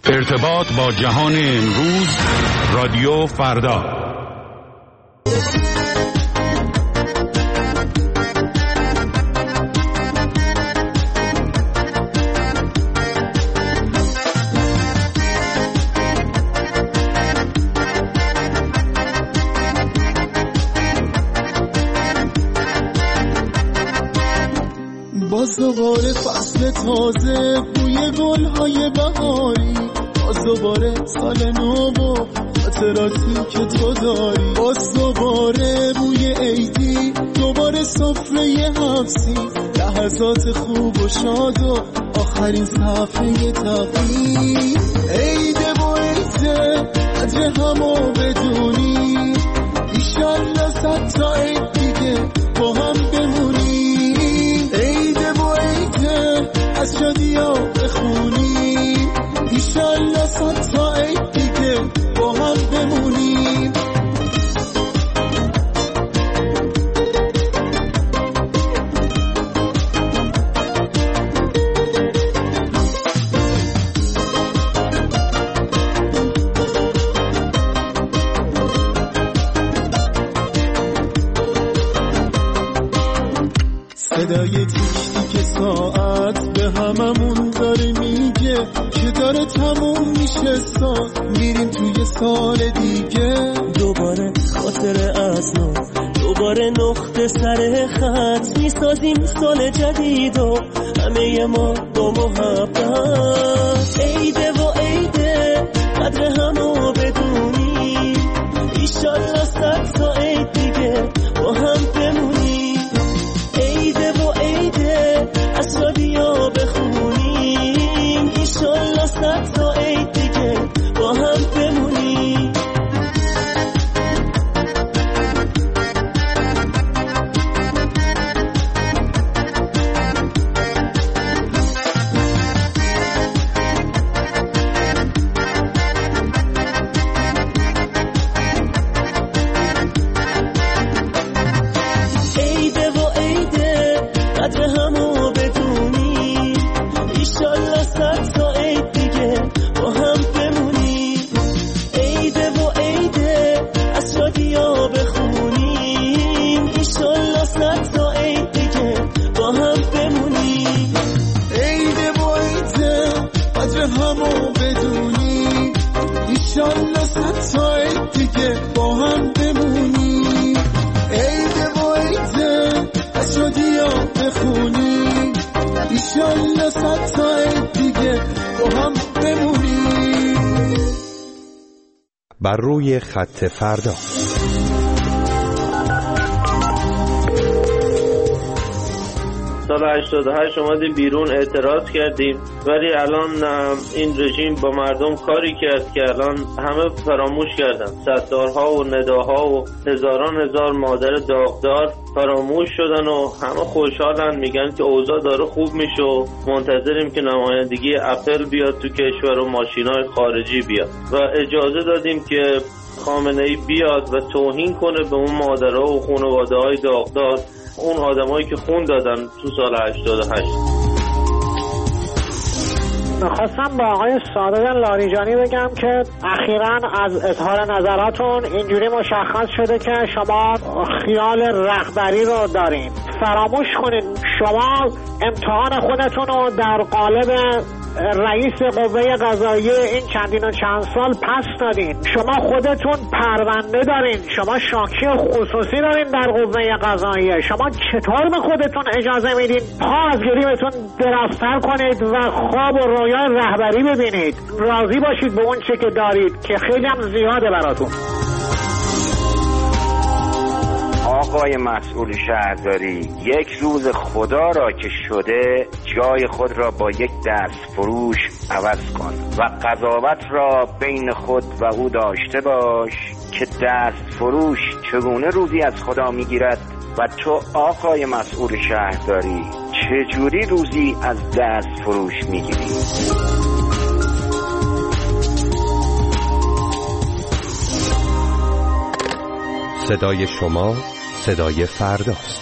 ارتباط با جهان امروز، رادیو فردا. باز دوباره فصل تازه، بوی گل‌های بهاری، باز دوباره سال نو و خاطراتی که تو داری، باز دوباره روی عیدی، دوباره سفره حبسی، لحظات خوب و شاد و آخرین صفحه تقدیر. عیده و عیده قدر همو بدونی، ایشالله 100 تا عید دیگه با هم بمونی. عیده و عیده از شادی‌ها بخونی، ایشالله 100 تا عید دیگه با هم بمونی. صدای تیک تیک ساعت به هممون داره میگه که داره تموم میشه سال، میریم توی سال دیگه. دوباره خاطر از نو، دوباره نقطه سر خط، میسازیم سال جدید و همه ما با محبت. عیده و عیده قدر همو بدونی، ایشالله 100 تا عید دیگه با هم بمونی. عیده و عیده از شادی‌ها بخونیم، ایشالله 100 تا عید دیگه با هم بمونیم. بر روی خط فردا. سال 88 اومدیم بیرون اعتراض کردیم، ولی الان این رژیم با مردم کاری کرد که الان همه فراموش کردن. ستارها و نداها و هزاران هزار مادر داغدار فراموش شدن و همه خوشحالن، میگن که اوضاع داره خوب میشه و منتظریم که نمایندگی اپل بیاد تو کشور و ماشینای خارجی بیاد و اجازه دادیم که خامنه‌ای بیاد و توهین کنه به اون مادرها و خانواده‌های داغدار، اون آدمایی که خون دادن تو سال 88. خواستم با آقای صادق لاریجانی بگم که اخیراً از اظهار نظراتون اینجوری مشخص شده که شما خیال رهبری رو دارین. فراموش کنید شما امتحان خودتون رو در قالب رئیس قوه قضاییه این چندین و چند سال پس دادین. شما خودتون پرونده دارین، شما شاکی خصوصی دارین در قوه قضاییه. شما چطور به خودتون اجازه میدین پا از گریمتون درازتر کنید و خواب و رویای رهبری ببینید؟ راضی باشید به اون چه که دارید که خیلی هم زیاده براتون. آقای مسئول شهرداری، یک روز خدا را که شده جای خود را با یک دست فروش عوض کن و قضاوت را بین خود و او داشته باش که دست فروش چگونه روزی از خدا میگیرد و تو آقای مسئول شهرداری چجوری روزی از دست فروش میگیری؟ صدای شما صدای فرداست.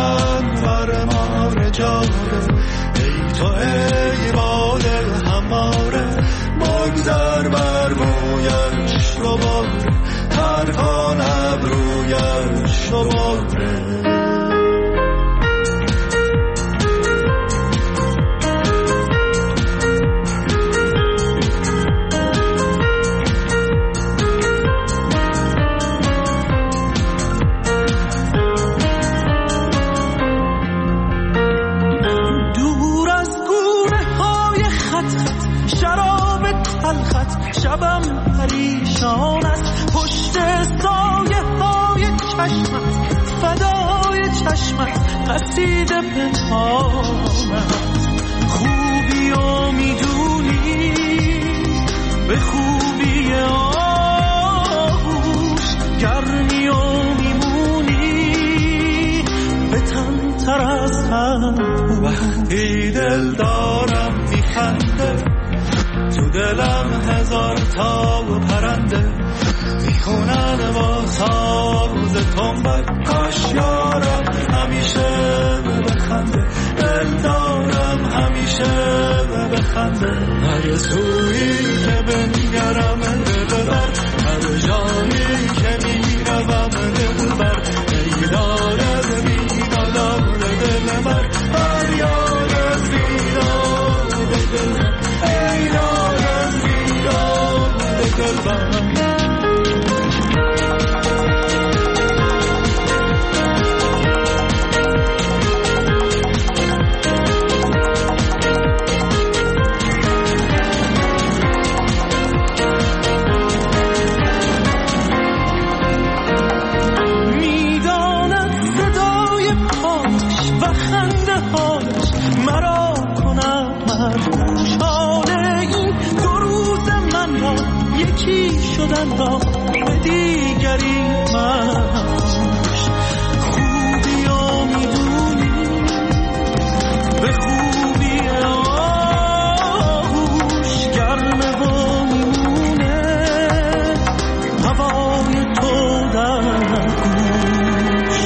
من بر مار جاره، ای تو ای باده هماره، بگذر بر مویش رو باره، ترکان ابرویش رو باره. شبم پریشان است پشت سایه های چشمت، فدای چشمت قصیده پنهان است. خوبی و میدونی به خوبی آغوش، گرمی و میمونی به تن تر از هم. وقتی دل دارم میخنده، تو دلم هزار تا پرنده میخونن با ساز تنبک. کاش یارم همیشه بخنده، دل دارم همیشه بخنده. هر سویی که بنگرم دل بر، هر جایی که میروم دل بر. ای دارد بیدادم دل بر، هر یارد بیداد دل بر، ای دارد بیداد دل بر. شدن را به دیگری منش، خوبی ها میدونی به خوبی آغوش، گرمه و میمونه هوای تو در گوش.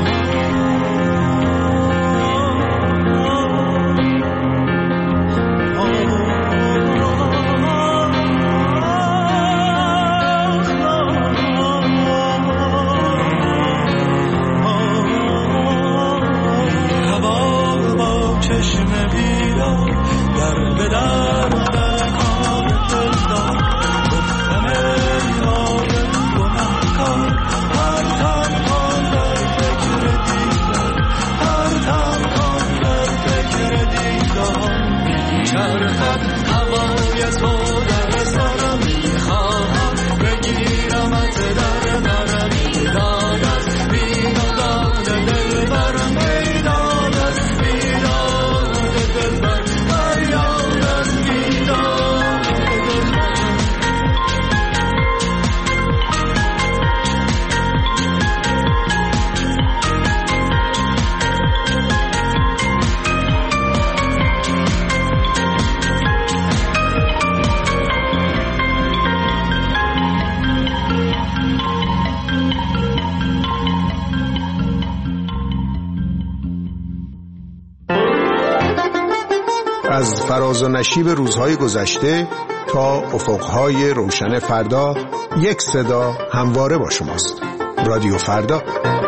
از فراز و نشیب روزهای گذشته تا افقهای روشن فردا، یک صدا همواره با شماست. رادیو فردا.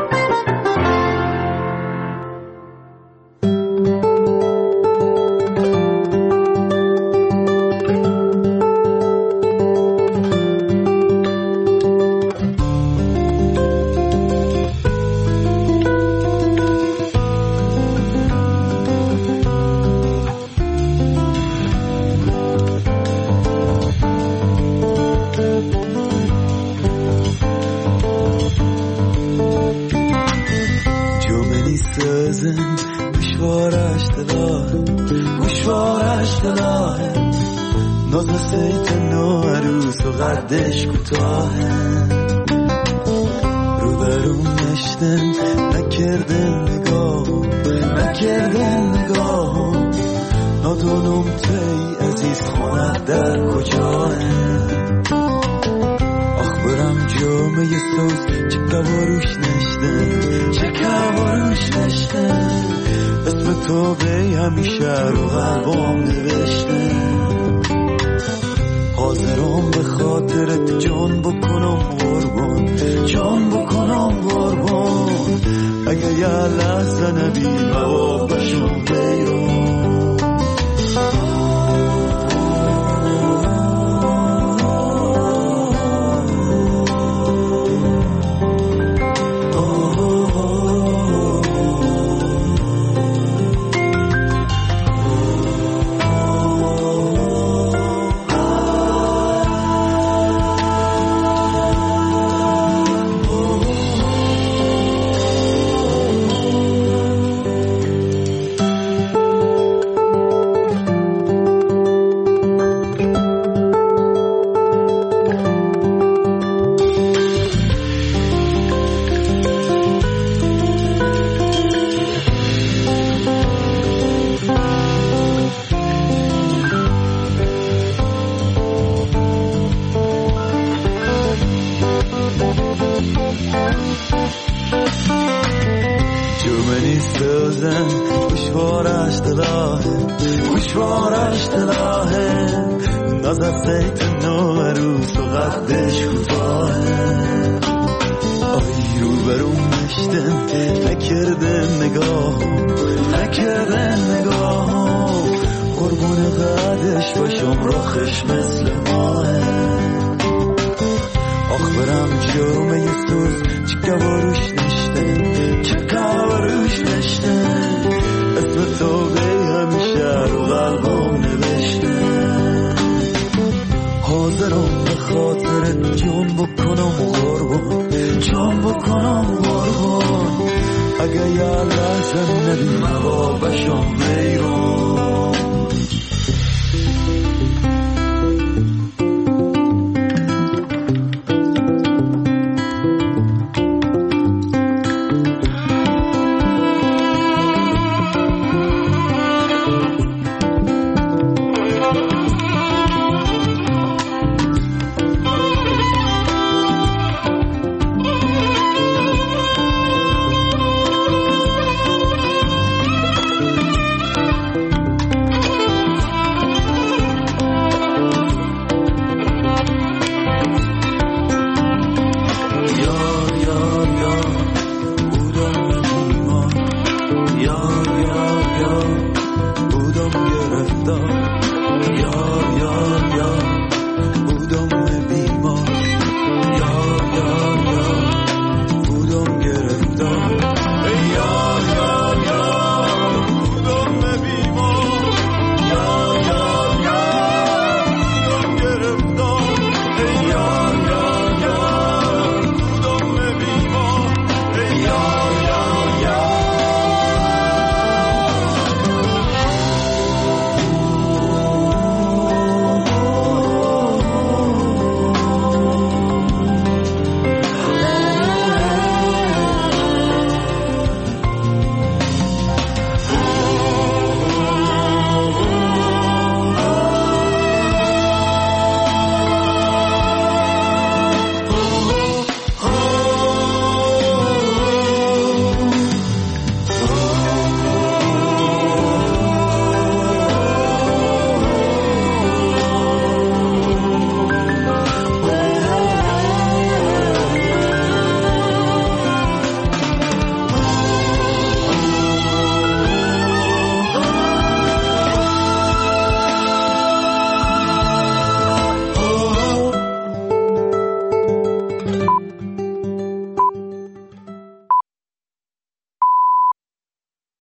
قدش کوتاهه، رو برون نشتن نکرده نگاه، نادونم تی عزیز خونت در کجاه. آخ برم جامعه سوز چه کواروش نشتن تو به همیشه رو قلبم نوشته حاضرم به خاطرت جان بکنم قربان جان بکنم قربان اگه یه لحظه نبی موابشم بیرون حاضرم به خاطر جان بکنم قربان جان بکنم قربان اگه یه لحظه نبی موابشم بیرون